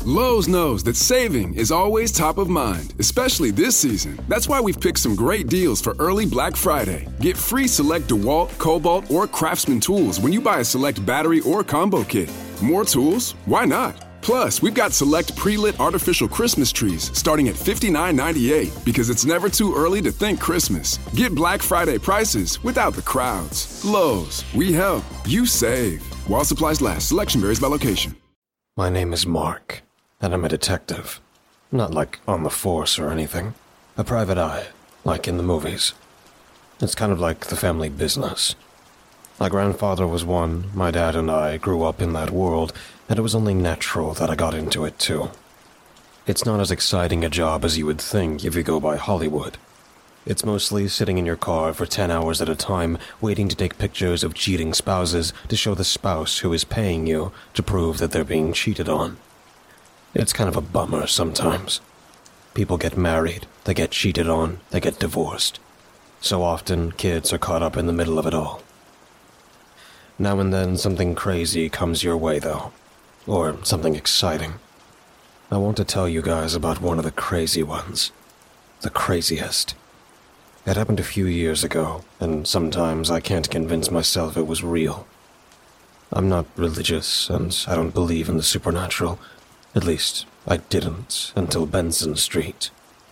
Lowe's knows that saving is always top of mind, especially this season. That's why we've picked some great deals for early Black Friday. Get free select DeWalt, Cobalt, or Craftsman tools when you buy a select battery or combo kit. More tools? Why not? Plus, we've got select pre-lit artificial Christmas trees starting at $59.98 because it's never too early to think Christmas. Get Black Friday prices without the crowds. Lowe's, we help, you save. While supplies last, selection varies by location. My name is Mark, and I'm a detective. Not like on the force or anything. A private eye, like in the movies. It's kind of like the family business. My grandfather was one, my dad and I grew up in that world, and it was only natural that I got into it too. It's not as exciting a job as you would think if you go by Hollywood. It's mostly sitting in your car for 10 hours at a time, waiting to take pictures of cheating spouses to show the spouse who is paying you to prove that they're being cheated on. It's kind of a bummer sometimes. People get married, they get cheated on, they get divorced. So often, kids are caught up in the middle of it all. Now and then, something crazy comes your way, though. Or something exciting. I want to tell you guys about one of the crazy ones. The craziest. It happened a few years ago, and sometimes I can't convince myself it was real. I'm not religious, and I don't believe in the supernatural. At least, I didn't until Benson Street.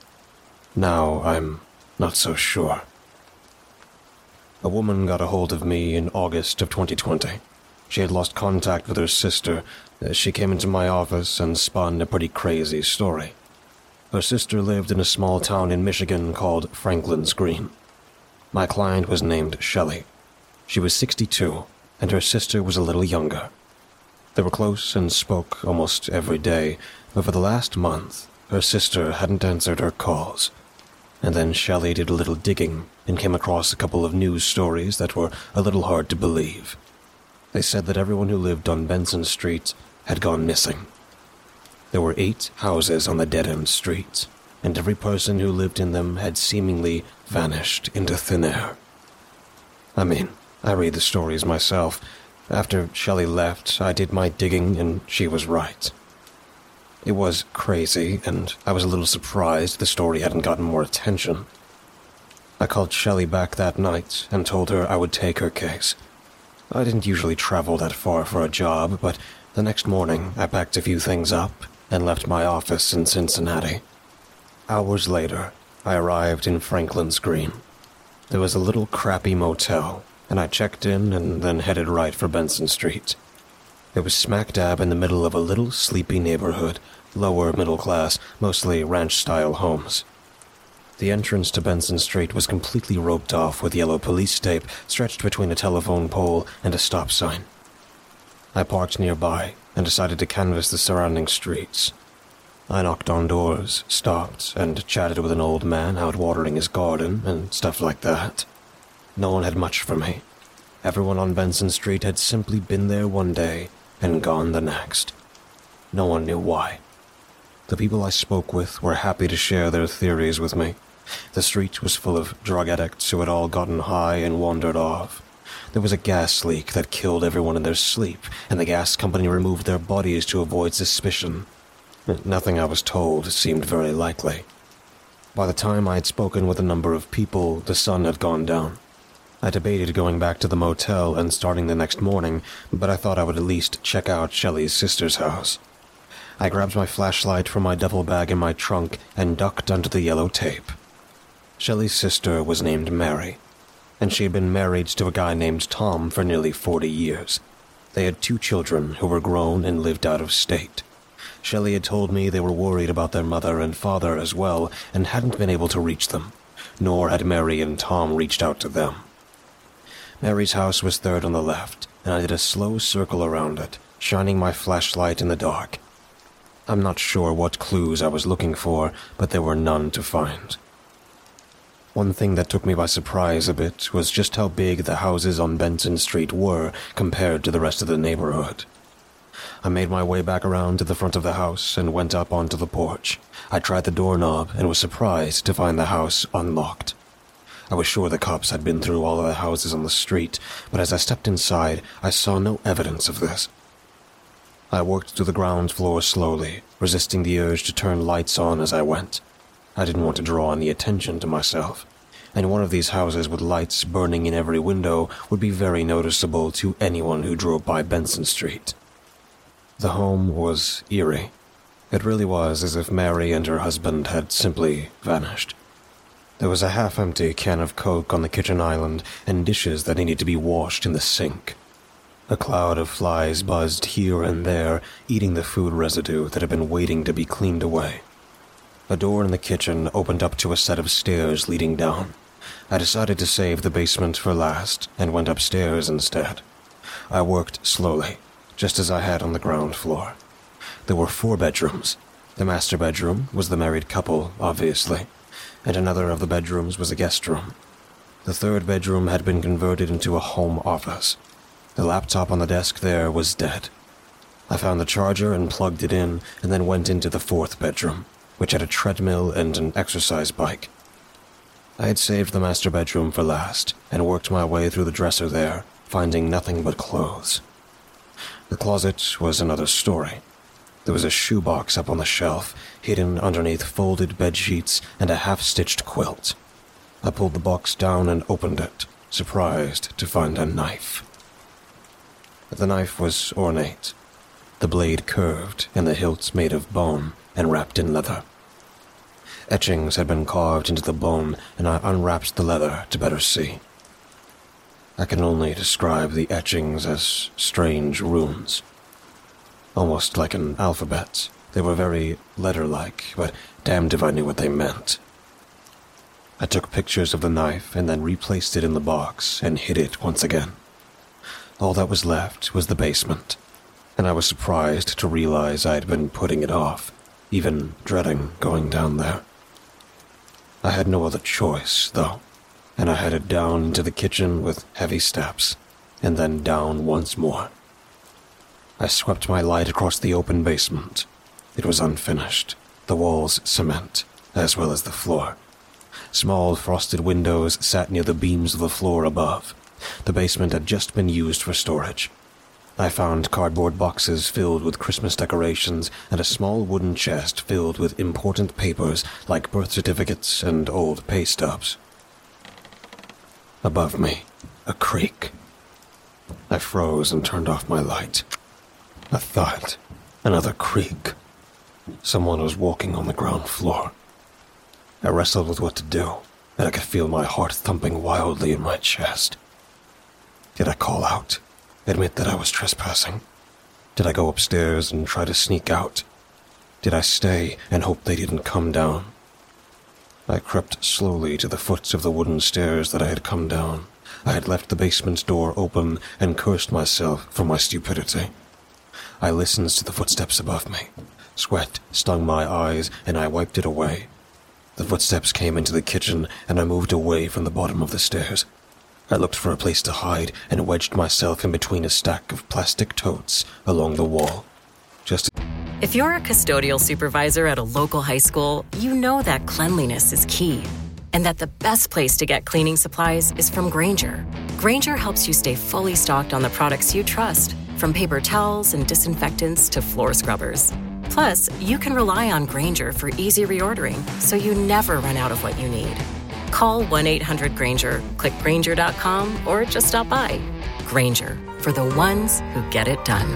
Now I'm not so sure. A woman got a hold of me in August of 2020. She had lost contact with her sister as she came into my office and spun a pretty crazy story. Her sister lived in a small town in Michigan called Franklin's Green. My client was named Shelley. She was 62, and her sister was a little younger. They were close and spoke almost every day, but for the last month, her sister hadn't answered her calls. And then Shelley did a little digging and came across a couple of news stories that were a little hard to believe. They said that everyone who lived on Benson Street had gone missing. There were 8 houses on the dead-end street, and every person who lived in them had seemingly vanished into thin air. I mean, I read the stories myself. After Shelley left, I did my digging, and she was right. It was crazy, and I was a little surprised the story hadn't gotten more attention. I called Shelley back that night and told her I would take her case. I didn't usually travel that far for a job, but the next morning I packed a few things up and left my office in Cincinnati. Hours later, I arrived in Franklin's Green. There was a little crappy motel, and I checked in and then headed right for Benson Street. It was smack dab in the middle of a little sleepy neighborhood, lower middle class, mostly ranch-style homes. The entrance to Benson Street was completely roped off with yellow police tape stretched between a telephone pole and a stop sign. I parked nearby and decided to canvass the surrounding streets. I knocked on doors, stopped, and chatted with an old man out watering his garden and stuff like that. No one had much for me. Everyone on Benson Street had simply been there one day and gone the next. No one knew why. The people I spoke with were happy to share their theories with me. The street was full of drug addicts who had all gotten high and wandered off. There was a gas leak that killed everyone in their sleep, and the gas company removed their bodies to avoid suspicion. Nothing I was told seemed very likely. By the time I had spoken with a number of people, the sun had gone down. I debated going back to the motel and starting the next morning, but I thought I would at least check out Shelley's sister's house. I grabbed my flashlight from my duffel bag in my trunk and ducked under the yellow tape. Shelley's sister was named Mary, and she had been married to a guy named Tom for nearly 40 years. They had 2 children who were grown and lived out of state. Shelley had told me they were worried about their mother and father as well and hadn't been able to reach them, nor had Mary and Tom reached out to them. Mary's house was third on the left, and I did a slow circle around it, shining my flashlight in the dark. I'm not sure what clues I was looking for, but there were none to find. One thing that took me by surprise a bit was just how big the houses on Benson Street were compared to the rest of the neighborhood. I made my way back around to the front of the house and went up onto the porch. I tried the doorknob and was surprised to find the house unlocked. I was sure the cops had been through all of the houses on the street, but as I stepped inside, I saw no evidence of this. I worked through the ground floor slowly, resisting the urge to turn lights on as I went. I didn't want to draw any attention to myself, and one of these houses with lights burning in every window would be very noticeable to anyone who drove by Benson Street. The home was eerie. It really was as if Mary and her husband had simply vanished. There was a half-empty can of Coke on the kitchen island and dishes that needed to be washed in the sink. A cloud of flies buzzed here and there, eating the food residue that had been waiting to be cleaned away. A door in the kitchen opened up to a set of stairs leading down. I decided to save the basement for last and went upstairs instead. I worked slowly, just as I had on the ground floor. There were 4 bedrooms. The master bedroom was the married couple, obviously, and another of the bedrooms was a guest room. The 3rd bedroom had been converted into a home office. The laptop on the desk there was dead. I found the charger and plugged it in, and then went into the 4th bedroom, which had a treadmill and an exercise bike. I had saved the master bedroom for last, and worked my way through the dresser there, finding nothing but clothes. The closet was another story. There was a shoebox up on the shelf, hidden underneath folded bedsheets and a half-stitched quilt. I pulled the box down and opened it, surprised to find a knife. The knife was ornate, the blade curved and the hilt made of bone and wrapped in leather. Etchings had been carved into the bone, and I unwrapped the leather to better see. I can only describe the etchings as strange runes. Almost like an alphabet. They were very letter-like, but damned if I knew what they meant. I took pictures of the knife and then replaced it in the box and hid it once again. All that was left was the basement, and I was surprised to realize I had been putting it off, even dreading going down there. I had no other choice, though, and I headed down into the kitchen with heavy steps, and then down once more. I swept my light across the open basement. It was unfinished, the walls cement, as well as the floor. Small frosted windows sat near the beams of the floor above. The basement had just been used for storage. I found cardboard boxes filled with Christmas decorations and a small wooden chest filled with important papers like birth certificates and old pay stubs. Above me, a creak. I froze and turned off my light. A thud, another creak. Someone was walking on the ground floor. I wrestled with what to do, and I could feel my heart thumping wildly in my chest. Did I call out? Admit that I was trespassing? Did I go upstairs and try to sneak out? Did I stay and hope they didn't come down? I crept slowly to the foot of the wooden stairs that I had come down. I had left the basement door open and cursed myself for my stupidity. I listened to the footsteps above me. Sweat stung my eyes, and I wiped it away. The footsteps came into the kitchen, and I moved away from the bottom of the stairs. I looked for a place to hide and wedged myself in between a stack of plastic totes along the wall. If you're a custodial supervisor at a local high school, you know that cleanliness is key, and that the best place to get cleaning supplies is from Grainger. Grainger helps you stay fully stocked on the products you trust, from paper towels and disinfectants to floor scrubbers. Plus, you can rely on Grainger for easy reordering, so you never run out of what you need. Call 1-800-GRAINGER, click Grainger.com, or just stop by. Grainger, for the ones who get it done.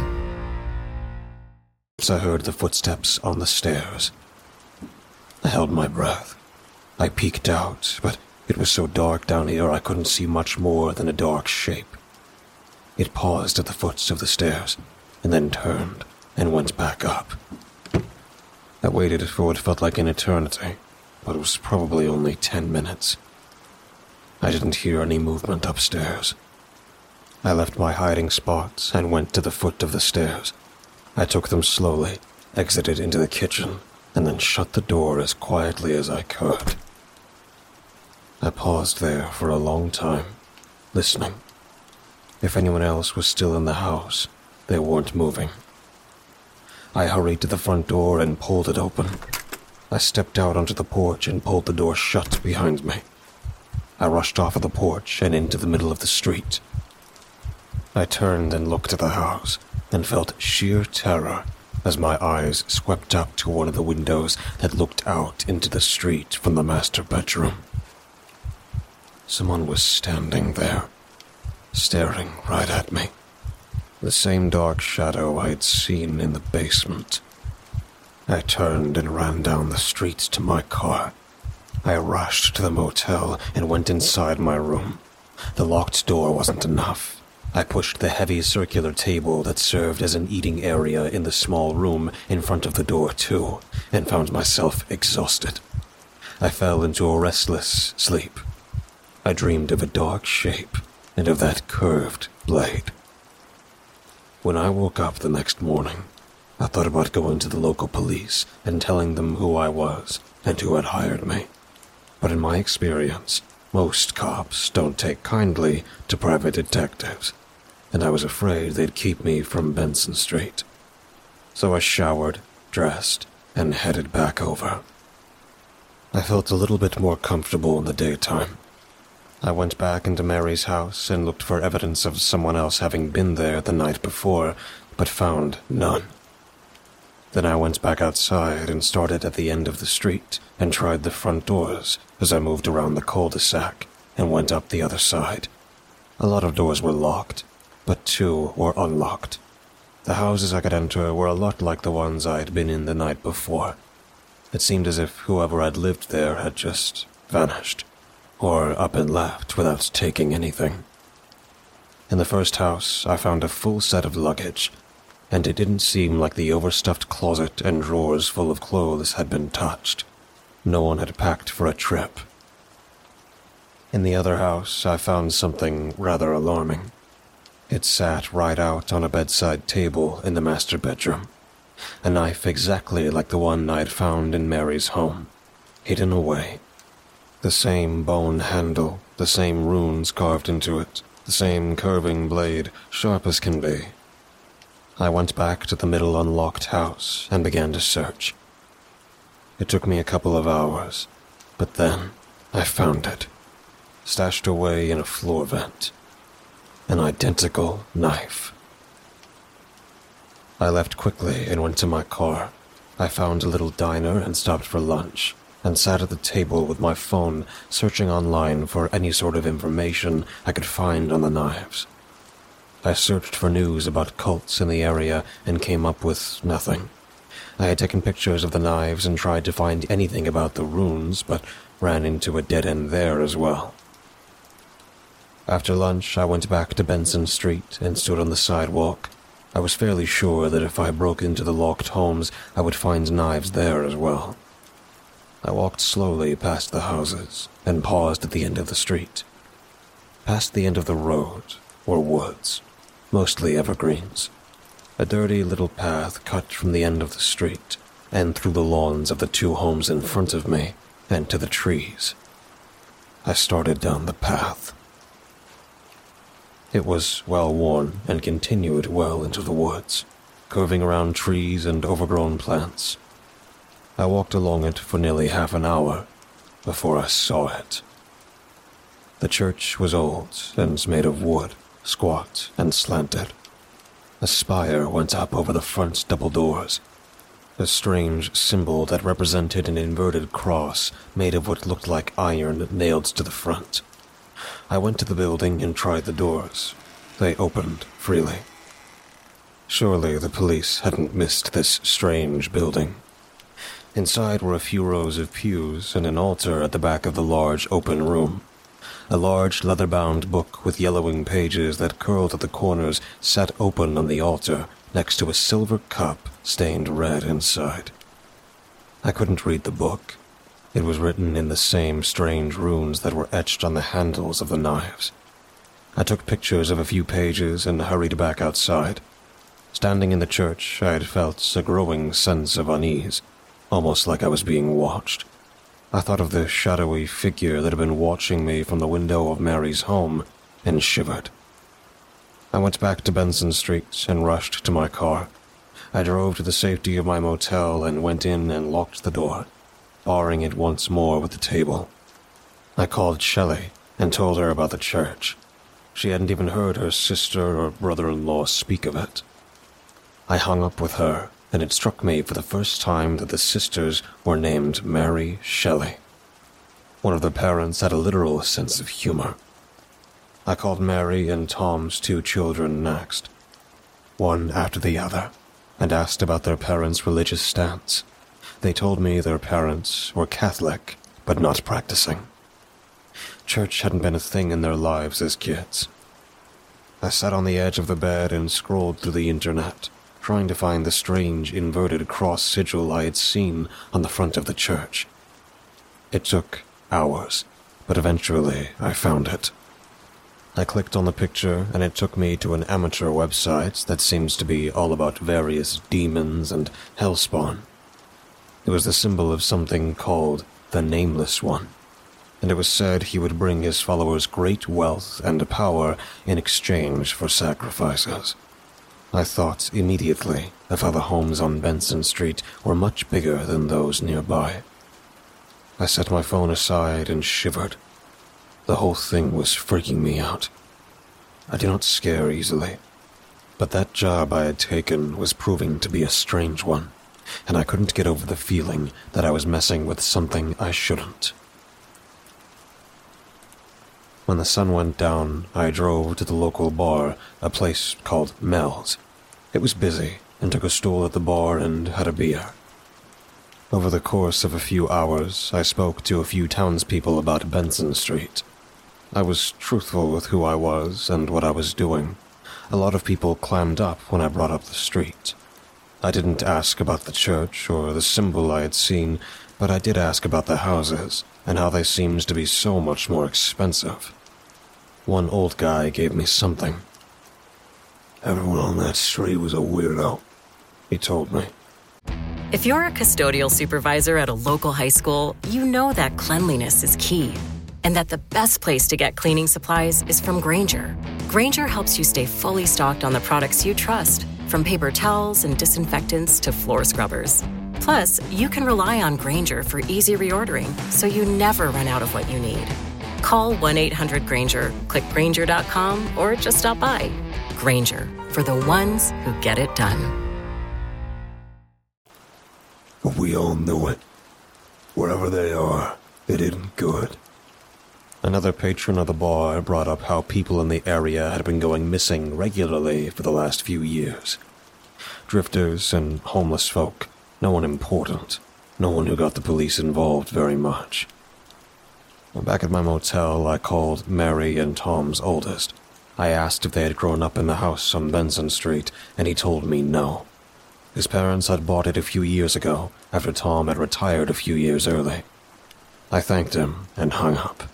I heard the footsteps on the stairs. I held my breath. I peeked out, but it was so dark down here I couldn't see much more than a dark shape. It paused at the foot of the stairs, and then turned and went back up. I waited for what felt like an eternity, but it was probably only 10 minutes. I didn't hear any movement upstairs. I left my hiding spot and went to the foot of the stairs. I took them slowly, exited into the kitchen, and then shut the door as quietly as I could. I paused there for a long time, listening. If anyone else was still in the house, they weren't moving. I hurried to the front door and pulled it open. I stepped out onto the porch and pulled the door shut behind me. I rushed off of the porch and into the middle of the street. I turned and looked at the house. and felt sheer terror as my eyes swept up to one of the windows that looked out into the street from the master bedroom. Someone was standing there, staring right at me. The same dark shadow I had seen in the basement. I turned and ran down the street to my car. I rushed to the motel and went inside my room. The locked door wasn't enough. I pushed the heavy circular table that served as an eating area in the small room in front of the door too, and found myself exhausted. I fell into a restless sleep. I dreamed of a dark shape and of that curved blade. When I woke up the next morning, I thought about going to the local police and telling them who I was and who had hired me. But in my experience, most cops don't take kindly to private detectives, and I was afraid they'd keep me from Benson Street. So I showered, dressed, and headed back over. I felt a little bit more comfortable in the daytime. I went back into Mary's house and looked for evidence of someone else having been there the night before, but found none. Then I went back outside and started at the end of the street and tried the front doors as I moved around the cul-de-sac and went up the other side. A lot of doors were locked, but 2 were unlocked. The houses I could enter were a lot like the ones I'd been in the night before. It seemed as if whoever had lived there had just vanished, or up and left without taking anything. In the first house, I found a full set of luggage, and it didn't seem like the overstuffed closet and drawers full of clothes had been touched. No one had packed for a trip. In the other house, I found something rather alarming. It sat right out on a bedside table in the master bedroom, a knife exactly like the one I'd found in Mary's home, hidden away. The same bone handle, the same runes carved into it, the same curving blade, sharp as can be. I went back to the middle unlocked house and began to search. It took me a couple of hours, but then I found it, stashed away in a floor vent. An identical knife. I left quickly and went to my car. I found a little diner and stopped for lunch, and sat at the table with my phone searching online for any sort of information I could find on the knives. I searched for news about cults in the area and came up with nothing. I had taken pictures of the knives and tried to find anything about the runes, but ran into a dead end there as well. After lunch, I went back to Benson Street and stood on the sidewalk. I was fairly sure that if I broke into the locked homes, I would find knives there as well. I walked slowly past the houses and paused at the end of the street. Past the end of the road were woods, mostly evergreens. A dirty little path cut from the end of the street and through the lawns of the 2 homes in front of me and to the trees. I started down the path. It was well-worn and continued well into the woods, curving around trees and overgrown plants. I walked along it for nearly half an hour before I saw it. The church was old and made of wood, squat and slanted. A spire went up over the front double doors, a strange symbol that represented an inverted cross made of what looked like iron nailed to the front. I went to the building and tried the doors. They opened freely. Surely the police hadn't missed this strange building. Inside were a few rows of pews and an altar at the back of the large open room. A large leather-bound book with yellowing pages that curled at the corners sat open on the altar next to a silver cup stained red inside. I couldn't read the book. It was written in the same strange runes that were etched on the handles of the knives. I took pictures of a few pages and hurried back outside. Standing in the church, I had felt a growing sense of unease, almost like I was being watched. I thought of the shadowy figure that had been watching me from the window of Mary's home and shivered. I went back to Benson Street and rushed to my car. I drove to the safety of my motel and went in and locked the door, barring it once more with the table. I called Shelley and told her about the church. She hadn't even heard her sister or brother-in-law speak of it. I hung up with her, and it struck me for the first time that the sisters were named Mary Shelley. One of their parents had a literal sense of humor. I called Mary and Tom's 2 children next, one after the other, and asked about their parents' religious stance. They told me their parents were Catholic, but not practicing. Church hadn't been a thing in their lives as kids. I sat on the edge of the bed and scrolled through the internet, trying to find the strange inverted cross sigil I had seen on the front of the church. It took hours, but eventually I found it. I clicked on the picture, and it took me to an amateur website that seems to be all about various demons and hellspawn. It was the symbol of something called the Nameless One, and it was said he would bring his followers great wealth and power in exchange for sacrifices. I thought immediately of how the homes on Benson Street were much bigger than those nearby. I set my phone aside and shivered. The whole thing was freaking me out. I do not scare easily, but that job I had taken was proving to be a strange one, and I couldn't get over the feeling that I was messing with something I shouldn't. When the sun went down, I drove to the local bar, a place called Mel's. It was busy, and took a stool at the bar and had a beer. Over the course of a few hours, I spoke to a few townspeople about Benson Street. I was truthful with who I was and what I was doing. A lot of people clammed up when I brought up the street. I didn't ask about the church or the symbol I had seen, but I did ask about the houses and how they seemed to be so much more expensive. One old guy gave me something. "Everyone on that street was a weirdo," he told me. If you're a custodial supervisor at a local high school, you know that cleanliness is key, and that the best place to get cleaning supplies is from Grainger. Grainger helps you stay fully stocked on the products you trust, from paper towels and disinfectants to floor scrubbers. Plus, you can rely on Grainger for easy reordering, so you never run out of what you need. Call 1-800-GRAINGER, click Grainger.com, or just stop by. Grainger, for the ones who get it done. We all knew it. Wherever they are, it isn't good. Another patron of the bar brought up how people in the area had been going missing regularly for the last few years. Drifters and homeless folk, no one important, no one who got the police involved very much. Back at my motel, I called Mary and Tom's oldest. I asked if they had grown up in the house on Benson Street, and he told me no. His parents had bought it a few years ago, after Tom had retired a few years early. I thanked him and hung up.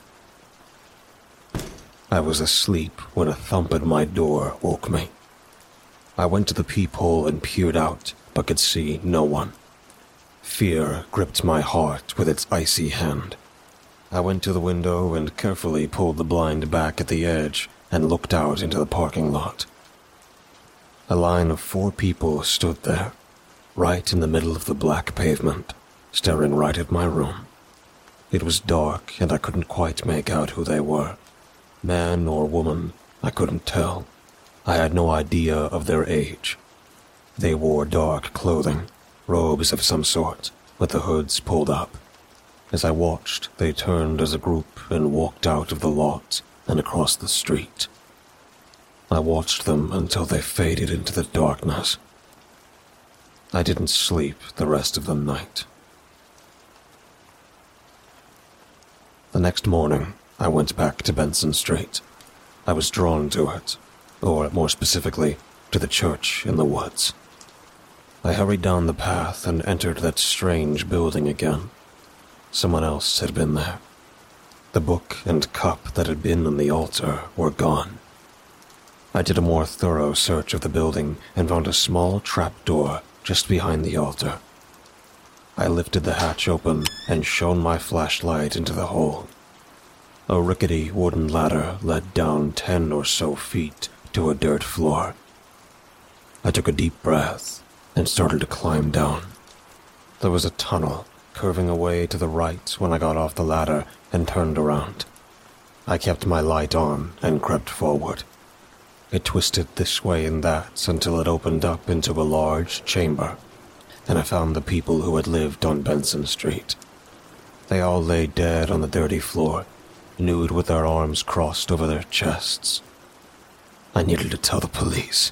I was asleep when a thump at my door woke me. I went to the peephole and peered out, but could see no one. Fear gripped my heart with its icy hand. I went to the window and carefully pulled the blind back at the edge and looked out into the parking lot. A line of 4 people stood there, right in the middle of the black pavement, staring right at my room. It was dark, and I couldn't quite make out who they were. Man or woman, I couldn't tell. I had no idea of their age. They wore dark clothing, robes of some sort, with the hoods pulled up. As I watched, they turned as a group and walked out of the lot and across the street. I watched them until they faded into the darkness. I didn't sleep the rest of the night. The next morning, I went back to Benson Street. I was drawn to it, or more specifically, to the church in the woods. I hurried down the path and entered that strange building again. Someone else had been there. The book and cup that had been on the altar were gone. I did a more thorough search of the building and found a small trapdoor just behind the altar. I lifted the hatch open and shone my flashlight into the hole. A rickety wooden ladder led down 10 or so feet to a dirt floor. I took a deep breath and started to climb down. There was a tunnel curving away to the right when I got off the ladder and turned around. I kept my light on and crept forward. It twisted this way and that until it opened up into a large chamber, and I found the people who had lived on Benson Street. They all lay dead on the dirty floor, nude with their arms crossed over their chests. I needed to tell the police.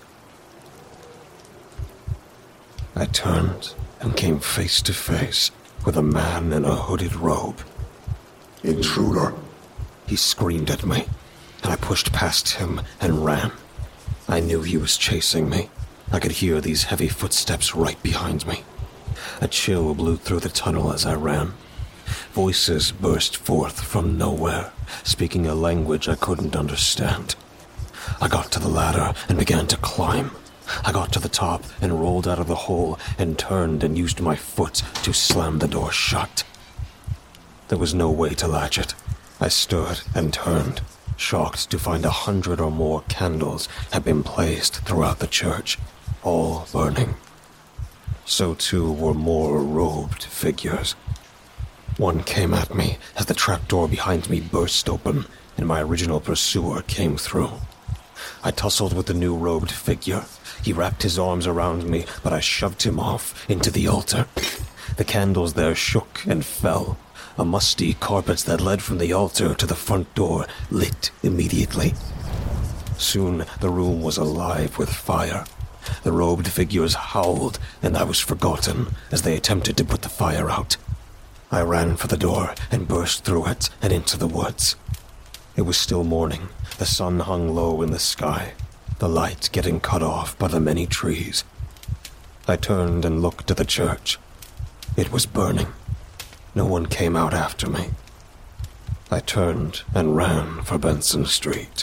I turned and came face to face with a man in a hooded robe. "Intruder!" He screamed at me, and I pushed past him and ran. I knew he was chasing me. I could hear these heavy footsteps right behind me. A chill blew through the tunnel as I ran. Voices burst forth from nowhere, speaking a language I couldn't understand. I got to the ladder and began to climb. I got to the top and rolled out of the hole and turned and used my foot to slam the door shut. There was no way to latch it. I stood and turned, shocked to find 100 or more candles had been placed throughout the church, all burning. So too were more robed figures. One came at me as the trapdoor behind me burst open and my original pursuer came through. I tussled with the new robed figure. He wrapped his arms around me, but I shoved him off into the altar. The candles there shook and fell. A musty carpet that led from the altar to the front door lit immediately. Soon the room was alive with fire. The robed figures howled, and I was forgotten as they attempted to put the fire out. I ran for the door and burst through it and into the woods. It was still morning. The sun hung low in the sky, the light getting cut off by the many trees. I turned and looked at the church. It was burning. No one came out after me. I turned and ran for Benson Street.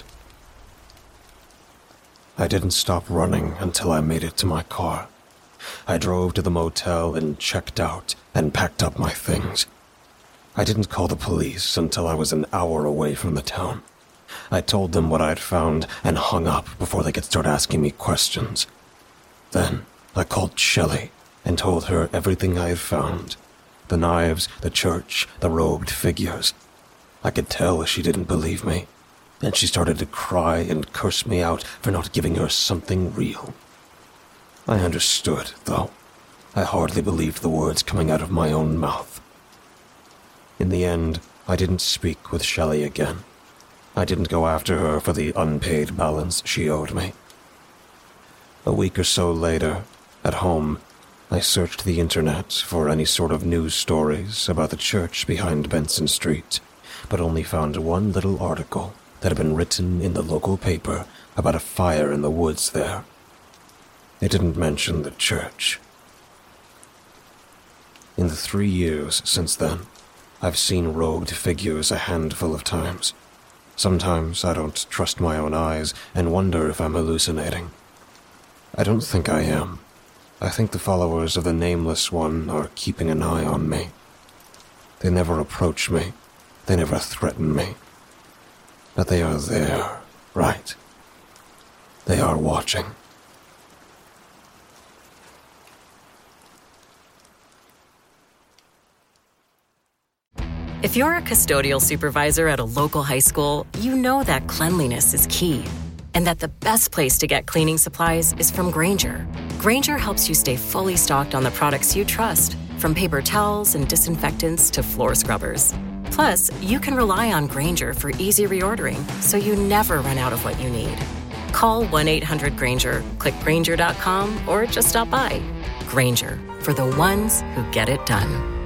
I didn't stop running until I made it to my car. I drove to the motel and checked out and packed up my things. I didn't call the police until I was an hour away from the town. I told them what I'd found and hung up before they could start asking me questions. Then I called Shelley and told her everything I had found. The knives, the church, the robed figures. I could tell she didn't believe me, and she started to cry and curse me out for not giving her something real. I understood, though. I hardly believed the words coming out of my own mouth. In the end, I didn't speak with Shelley again. I didn't go after her for the unpaid balance she owed me. A week or so later, at home, I searched the internet for any sort of news stories about the church behind Benson Street, but only found one little article that had been written in the local paper about a fire in the woods there. It didn't mention the church. In the 3 years since then, I've seen robed figures a handful of times. Sometimes I don't trust my own eyes and wonder if I'm hallucinating. I don't think I am. I think the followers of the Nameless One are keeping an eye on me. They never approach me. They never threaten me. But they are there, right? They are watching. If you're a custodial supervisor at a local high school, you know that cleanliness is key, and that the best place to get cleaning supplies is from Grainger. Grainger helps you stay fully stocked on the products you trust, from paper towels and disinfectants to floor scrubbers. Plus, you can rely on Grainger for easy reordering, so you never run out of what you need. Call 1-800-GRAINGER, click Grainger.com, or just stop by. Grainger, for the ones who get it done.